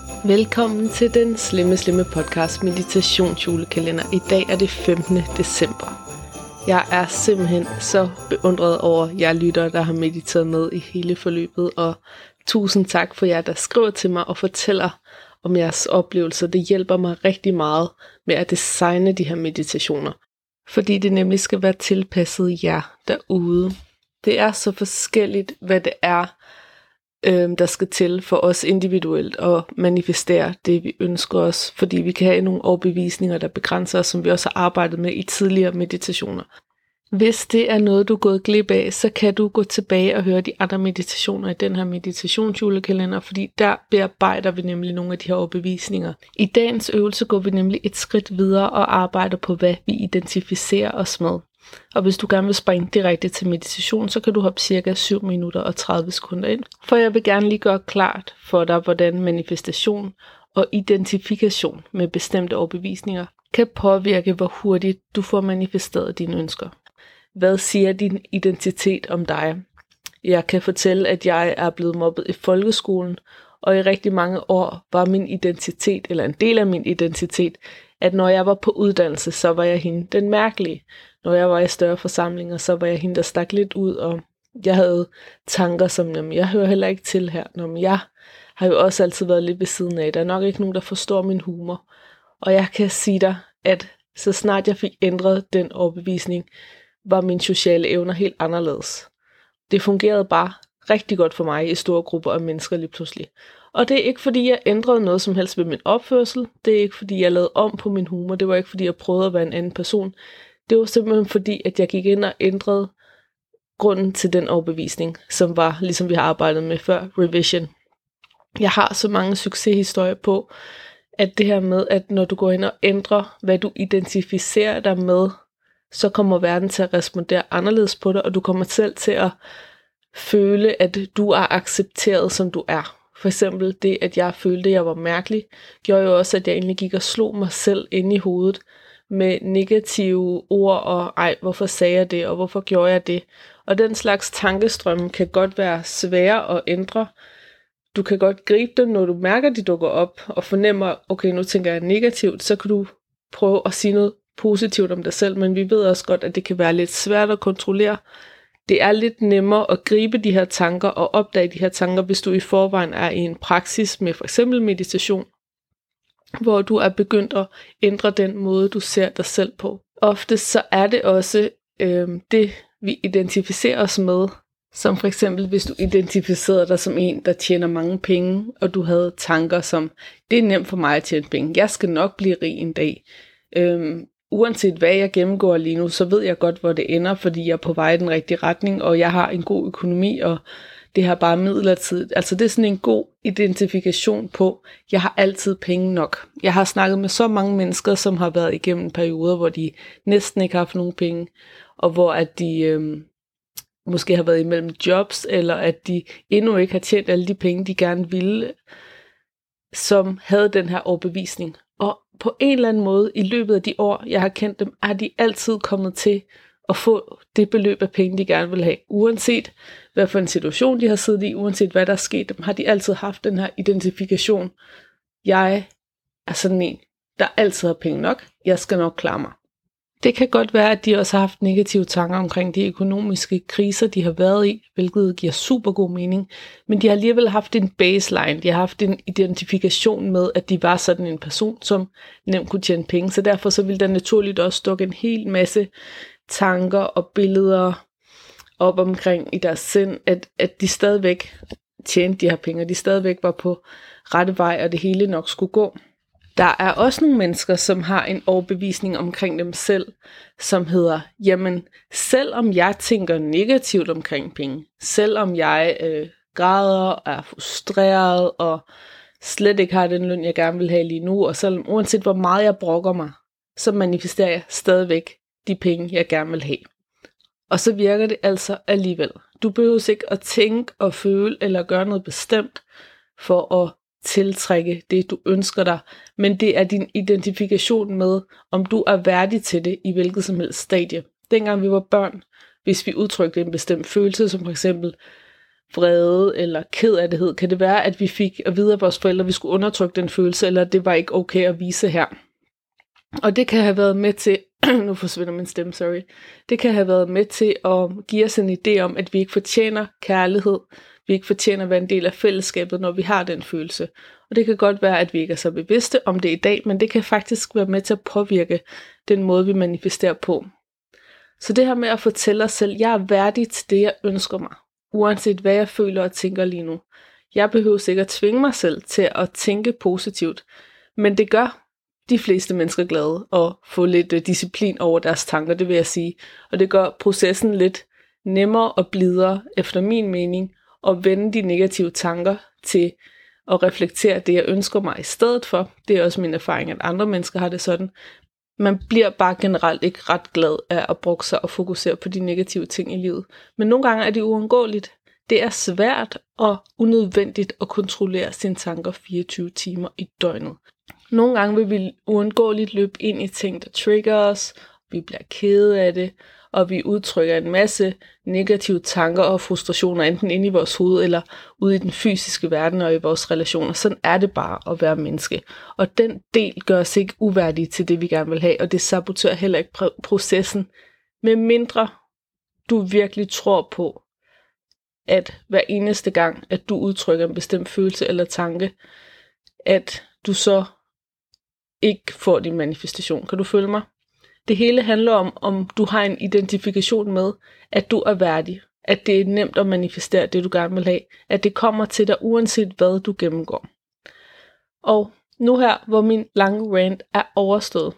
Velkommen til den slemme podcast meditationsjulekalender. I dag er det 15. december. Jeg er simpelthen så beundret over jer lyttere, der har mediteret med i hele forløbet. Og tusind tak for jer, der skriver til mig og fortæller om jeres oplevelser. Det hjælper mig rigtig meget med at designe de her meditationer. Fordi det nemlig skal være tilpasset jer derude. Det er så forskelligt, hvad det er, der skal til for os individuelt at manifestere det, vi ønsker os, fordi vi kan have nogle overbevisninger, der begrænser os, som vi også har arbejdet med i tidligere meditationer. Hvis det er noget, du er gået glip af, så kan du gå tilbage og høre de andre meditationer i den her meditationsjulekalender, fordi der bearbejder vi nemlig nogle af de her overbevisninger. I dagens øvelse går vi nemlig et skridt videre og arbejder på, hvad vi identificerer os med. Og hvis du gerne vil springe direkte til meditation, så kan du hoppe cirka 7 minutter og 30 sekunder ind. For jeg vil gerne lige gøre klart for dig, hvordan manifestation og identifikation med bestemte overbevisninger kan påvirke, hvor hurtigt du får manifesteret dine ønsker. Hvad siger din identitet om dig? Jeg kan fortælle, at jeg er blevet mobbet i folkeskolen, og i rigtig mange år var min identitet, eller en del af min identitet, at når jeg var på uddannelse, så var jeg hende den mærkelige. Når jeg var i større forsamlinger, så var jeg hende, der stak lidt ud, og jeg havde tanker som, jamen, jeg hører heller ikke til her. Nå, jeg har jo også altid været lidt ved siden af. Der er nok ikke nogen, der forstår min humor. Og jeg kan sige dig, at så snart jeg fik ændret den overbevisning, var mine sociale evner helt anderledes. Det fungerede bare rigtig godt for mig i store grupper af mennesker lige pludselig. Og det er ikke fordi, jeg ændrede noget som helst ved min opførsel. Det er ikke fordi, jeg lavede om på min humor. Det var ikke fordi, jeg prøvede at være en anden person. Det var simpelthen fordi, at jeg gik ind og ændrede grunden til den overbevisning, som var, ligesom vi har arbejdet med før, revision. Jeg har så mange succeshistorier på, at det her med, at når du går ind og ændrer, hvad du identificerer dig med, så kommer verden til at respondere anderledes på dig, og du kommer selv til at føle, at du er accepteret, som du er. For eksempel det, at jeg følte, at jeg var mærkelig, gjorde jo også, at jeg egentlig gik og slog mig selv ind i hovedet med negative ord, og hvorfor sagde jeg det, og hvorfor gjorde jeg det? Og den slags tankestrømme kan godt være svære at ændre. Du kan godt gribe dem, når du mærker, de dukker op, og fornemmer, okay, nu tænker jeg negativt, så kan du prøve at sige noget positivt om dig selv, men vi ved også godt, at det kan være lidt svært at kontrollere. Det er lidt nemmere at gribe de her tanker og opdage de her tanker, hvis du i forvejen er i en praksis med for eksempel meditation, hvor du er begyndt at ændre den måde, du ser dig selv på. Ofte så er det også det, vi identificerer os med, som for eksempel, hvis du identificerede dig som en, der tjener mange penge, og du havde tanker som, det er nemt for mig at tjene penge, jeg skal nok blive rig en dag. Uanset hvad jeg gennemgår lige nu, så ved jeg godt, hvor det ender, fordi jeg er på vej i den rigtige retning, og jeg har en god økonomi, og det har bare midlertidigt. Altså det er sådan en god identifikation på, jeg har altid penge nok. Jeg har snakket med så mange mennesker, som har været igennem perioder, hvor de næsten ikke har haft nogen penge, og hvor at de måske har været imellem jobs, eller at de endnu ikke har tjent alle de penge, de gerne ville, som havde den her overbevisning. Og på en eller anden måde, i løbet af de år, jeg har kendt dem, er de altid kommet til at få det beløb af penge, de gerne vil have. Uanset hvad for en situation de har siddet i, uanset hvad der er sket dem, har de altid haft den her identifikation. Jeg er sådan en, der altid har penge nok. Jeg skal nok klare mig. Det kan godt være, at de også har haft negative tanker omkring de økonomiske kriser, de har været i, hvilket giver super god mening. Men de har alligevel haft en baseline. De har haft en identifikation med, at de var sådan en person, som nemt kunne tjene penge. Så derfor så ville der naturligt også dukke en hel masse tanker og billeder op omkring i deres sind, at de stadigvæk tjente de her penge, og de stadigvæk var på rette vej, og det hele nok skulle gå. Der er også nogle mennesker, som har en overbevisning omkring dem selv, som hedder, jamen, selvom jeg tænker negativt omkring penge, selvom jeg græder, er frustreret og slet ikke har den løn, jeg gerne vil have lige nu, og selvom uanset hvor meget jeg brokker mig, så manifesterer jeg stadigvæk de penge, jeg gerne vil have. Og så virker det altså alligevel. Du behøver ikke at tænke og føle eller gøre noget bestemt for at tiltrække det, du ønsker dig, men det er din identifikation med, om du er værdig til det i hvilket som helst stadie. Dengang vi var børn, hvis vi udtrykte en bestemt følelse, som for eksempel, vrede eller kedattighed, kan det være, at vi fik at vide af vores forældre, at vi skulle undertrykke den følelse, eller det var ikke okay at vise her. Og det kan have været med til, nu forsvinder min stemme, sorry. Det kan have været med til at give os en idé om, at vi ikke fortjener kærlighed. Vi ikke fortjener at være en del af fællesskabet, når vi har den følelse. Og det kan godt være, at vi ikke er så bevidste om det i dag, men det kan faktisk være med til at påvirke den måde, vi manifesterer på. Så det her med at fortælle os selv, jeg er værdig til det, jeg ønsker mig. Uanset hvad jeg føler og tænker lige nu. Jeg behøver ikke at tvinge mig selv til at tænke positivt. Men det gør de fleste mennesker glade at få lidt disciplin over deres tanker, det vil jeg sige. Og det gør processen lidt nemmere og blidere, efter min mening, at vende de negative tanker til at reflektere det, jeg ønsker mig i stedet for. Det er også min erfaring, at andre mennesker har det sådan. Man bliver bare generelt ikke ret glad af at bruge sig og fokusere på de negative ting i livet. Men nogle gange er det uundgåeligt. Det er svært og unødvendigt at kontrollere sine tanker 24 timer i døgnet. Nogle gange vil vi uundgåeligt løbe ind i ting, der trigger os. Vi bliver kede af det, og vi udtrykker en masse negative tanker og frustrationer, enten inde i vores hoved eller ude i den fysiske verden og i vores relationer. Sådan er det bare at være menneske. Og den del gør os ikke uværdige til det, vi gerne vil have, og det saboterer heller ikke processen. Med mindre du virkelig tror på, at hver eneste gang, at du udtrykker en bestemt følelse eller tanke, at du så ikke får din manifestation. Kan du følge mig? Det hele handler om du har en identifikation med, at du er værdig. At det er nemt at manifestere det, du gerne vil have. At det kommer til dig, uanset hvad du gennemgår. Og nu her, hvor min lange rant er overstået,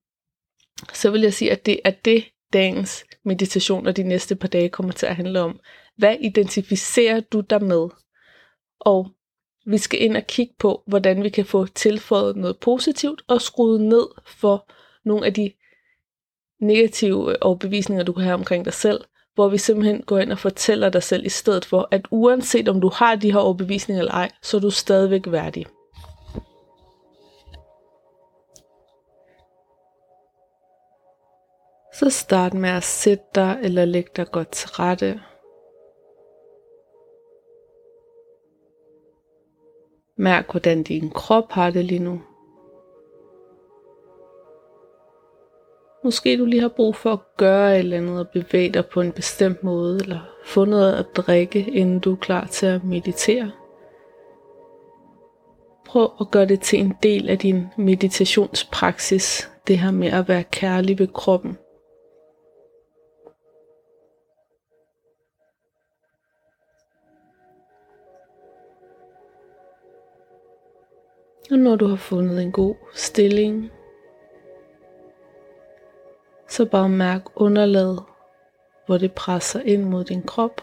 så vil jeg sige, at det er det, dagens meditation og de næste par dage kommer til at handle om. Hvad identificerer du dig med? Og vi skal ind og kigge på, hvordan vi kan få tilføjet noget positivt og skruet ned for nogle af de negative overbevisninger, du kan have omkring dig selv, hvor vi simpelthen går ind og fortæller dig selv i stedet for, at uanset om du har de her overbevisninger eller ej, så er du stadigvæk værdig. Så start med at sætte dig eller lægge dig godt til rette. Mærk, hvordan din krop har det lige nu. Måske du lige har brug for at gøre et eller andet og bevæge dig på en bestemt måde, eller få noget at drikke, inden du er klar til at meditere. Prøv at gøre det til en del af din meditationspraksis, det her med at være kærlig ved kroppen. Og når du har fundet en god stilling, så bare mærk underlaget, hvor det presser ind mod din krop.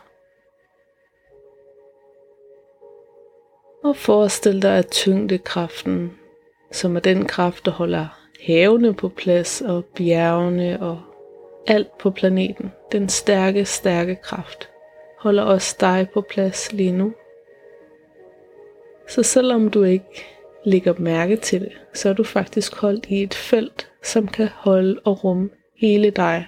Og forestil dig, at tyngdekraften, som er den kraft, der holder havene på plads og bjergene og alt på planeten, den stærke, stærke kraft, holder også dig på plads lige nu. Så selvom du ikke lægger mærke til det, så er du faktisk holdt i et felt, som kan holde og rumme hele dig.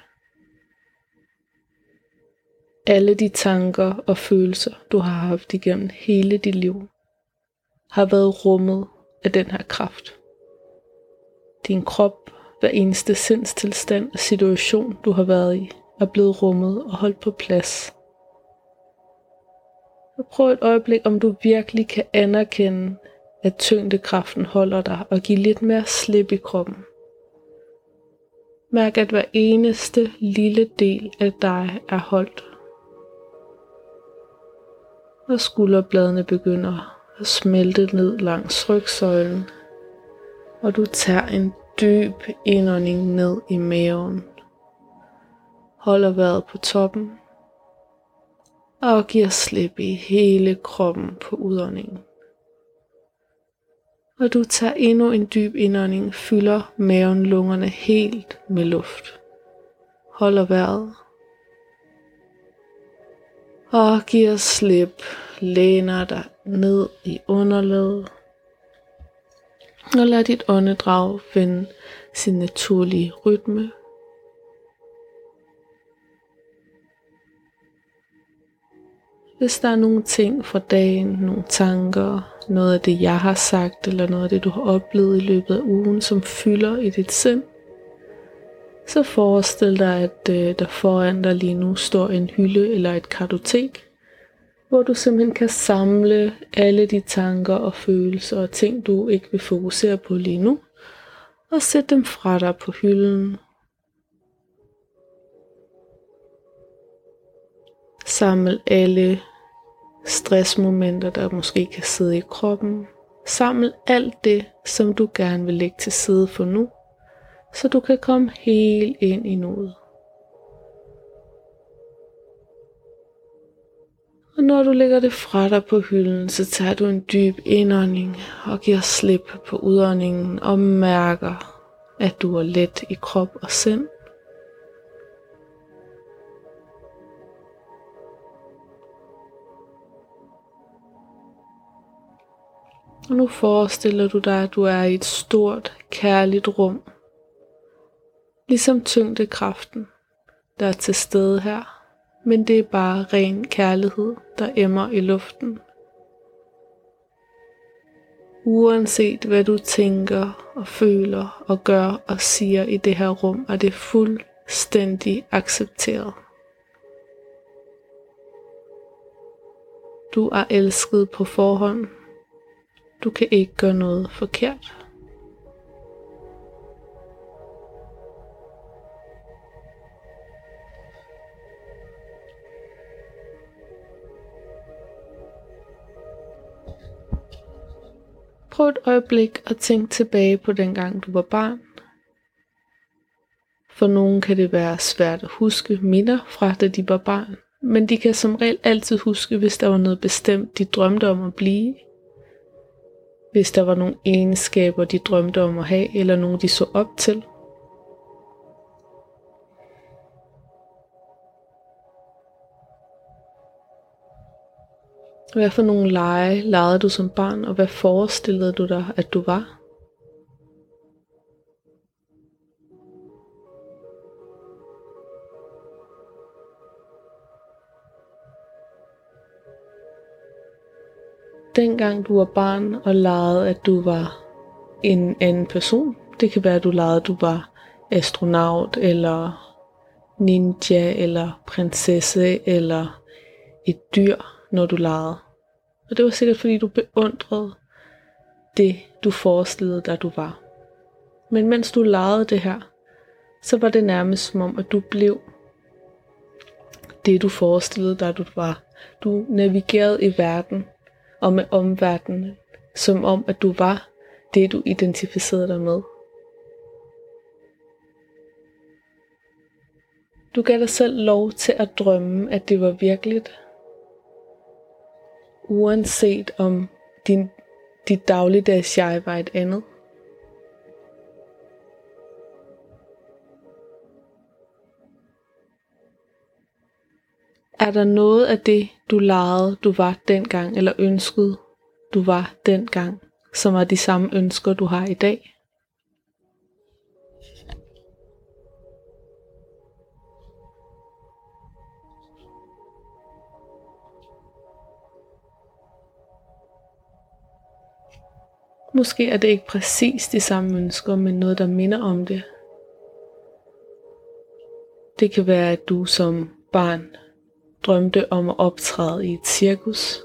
Alle de tanker og følelser, du har haft igennem hele dit liv, har været rummet af den her kraft. Din krop, hver eneste sindstilstand og situation, du har været i, er blevet rummet og holdt på plads. Og prøv et øjeblik, om du virkelig kan anerkende, at tyngdekraften holder dig og give lidt mere slip i kroppen. Mærk, at hver eneste lille del af dig er holdt. Og skulderbladene begynder at smelte ned langs rygsøjlen. Og du tager en dyb indånding ned i maven. Holder vejret på toppen. Og giver slip i hele kroppen på udåndingen. Og du tager endnu en dyb indånding, fylder maven, lungerne helt med luft. Holder vejret. Og giver slip, læner dig ned i underlaget. Og lad dit åndedrag finde sin naturlige rytme. Hvis der er nogle ting fra dagen, nogle tanker, noget af det jeg har sagt, eller noget af det du har oplevet i løbet af ugen, som fylder i dit sind, så forestil dig, at der foran dig lige nu står en hylde eller et kartotek, hvor du simpelthen kan samle alle de tanker og følelser og ting, du ikke vil fokusere på lige nu, og sætte dem fra dig på hylden. Samle alle stressmomenter, der måske kan sidde i kroppen. Samle alt det, som du gerne vil lægge til side for nu, så du kan komme helt ind i nuet. Og når du lægger det fra dig på hylden, så tager du en dyb indånding og giver slip på udåndingen og mærker, at du er let i krop og sind. Og nu forestiller du dig, at du er i et stort, kærligt rum. Ligesom tyngdekraften, der er til stede her. Men det er bare ren kærlighed, der emmer i luften. Uanset hvad du tænker og føler og gør og siger i det her rum, er det fuldstændig accepteret. Du er elsket på forhånd. Du kan ikke gøre noget forkert. Prøv et øjeblik at tænke tilbage på dengang du var barn. For nogen kan det være svært at huske minder fra da de var barn, men de kan som regel altid huske, hvis der var noget bestemt, de drømte om at blive. Hvis der var nogle egenskaber, de drømte om at have, eller nogle de så op til. Hvad for nogle lege legede du som barn, og hvad forestillede du dig, at du var? Dengang du var barn og legede, at du var en anden person. Det kan være, at du legede, at du var astronaut, eller ninja, eller prinsesse, eller et dyr, når du legede. Og det var sikkert, fordi du beundrede det, du forestillede dig, du var. Men mens du legede det her, så var det nærmest som om, at du blev det, du forestillede dig, du var. Du navigerede i verden og med omverdenen, som om, at du var det, du identificerede dig med. Du gav dig selv lov til at drømme, at det var virkeligt. Uanset om dit dagligdags jeg var et andet. Er der noget af det, du legede, du var dengang, eller ønskede, du var dengang, som er de samme ønsker, du har i dag? Måske er det ikke præcis de samme ønsker, men noget, der minder om det. Det kan være, at du som barn drømte om at optræde i et cirkus.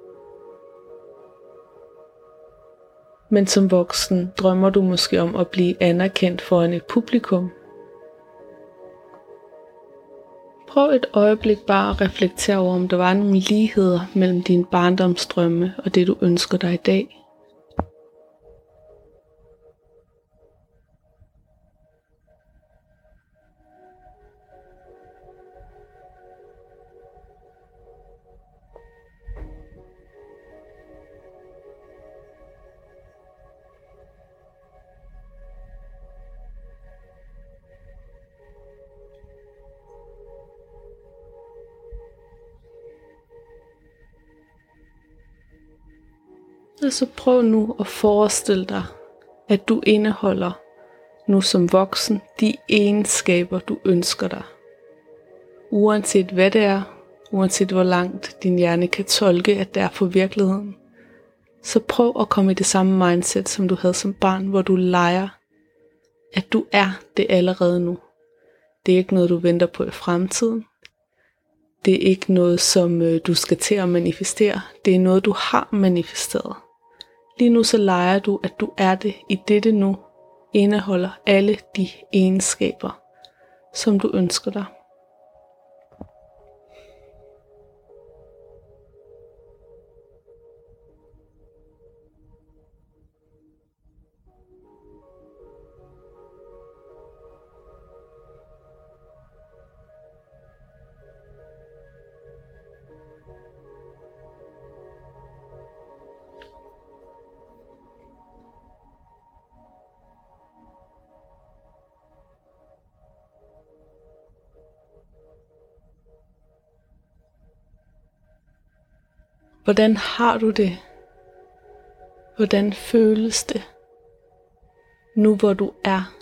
Men som voksen drømmer du måske om at blive anerkendt foran et publikum. Prøv et øjeblik bare at reflektere over, om der var nogle ligheder mellem dine barndomsdrømme og det, du ønsker dig i dag. Og så prøv nu at forestille dig, at du indeholder nu som voksen de egenskaber, du ønsker dig. Uanset hvad det er, uanset hvor langt din hjerne kan tolke, at det er for virkeligheden. Så prøv at komme i det samme mindset, som du havde som barn, hvor du leger, at du er det allerede nu. Det er ikke noget, du venter på i fremtiden. Det er ikke noget, som du skal til at manifestere. Det er noget, du har manifesteret. Lige nu så leger du, at du er det i dette nu, indeholder alle de egenskaber, som du ønsker dig. Hvordan har du det? Hvordan føles det? Nu hvor du er.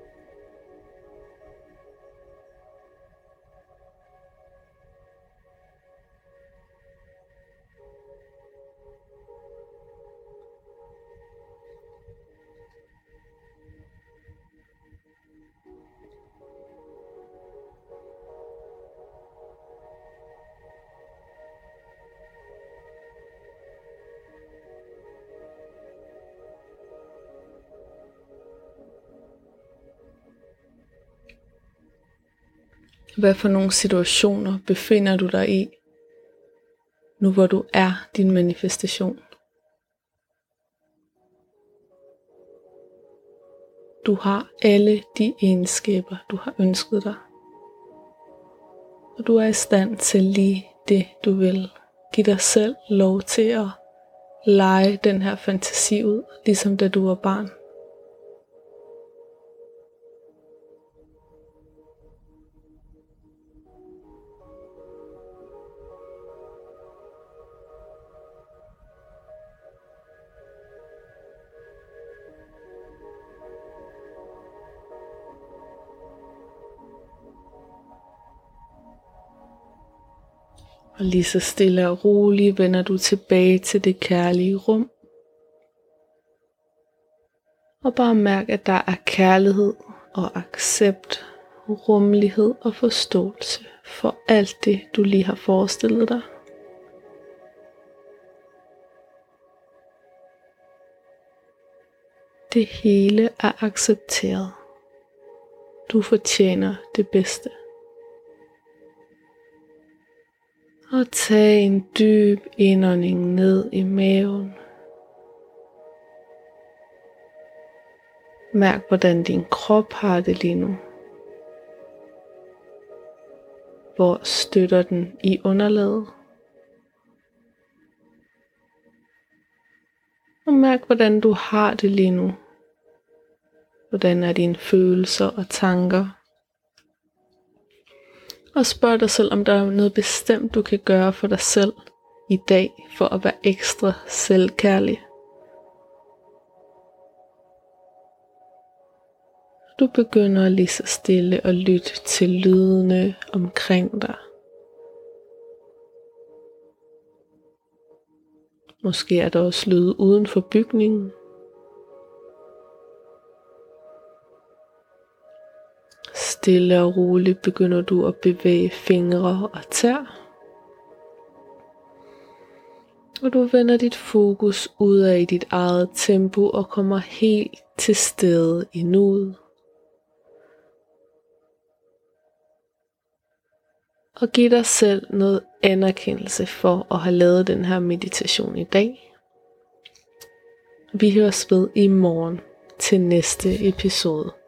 Hvad for nogle situationer befinder du dig i, nu hvor du er din manifestation? Du har alle de egenskaber, du har ønsket dig. Og du er i stand til lige det, du vil. Giv dig selv lov til at lege den her fantasi ud, ligesom da du var barn. Og lige så stille og roligt vender du tilbage til det kærlige rum. Og bare mærk, at der er kærlighed og accept, rummelighed og forståelse for alt det, du lige har forestillet dig. Det hele er accepteret. Du fortjener det bedste. Og tag en dyb indånding ned i maven. Mærk, hvordan din krop har det lige nu. Hvor støtter den i underlaget? Og mærk, hvordan du har det lige nu. Hvordan er dine følelser og tanker? Og spørg dig selv, om der er noget bestemt, du kan gøre for dig selv i dag, for at være ekstra selvkærlig. Du begynder lige så stille at lytte til lydene omkring dig. Måske er der også lyde uden for bygningen. Stille og roligt begynder du at bevæge fingre og tær. Og du vender dit fokus ud af dit eget tempo og kommer helt til stede i nuet. Og giv dig selv noget anerkendelse for at have lavet den her meditation i dag. Vi høres ved i morgen til næste episode.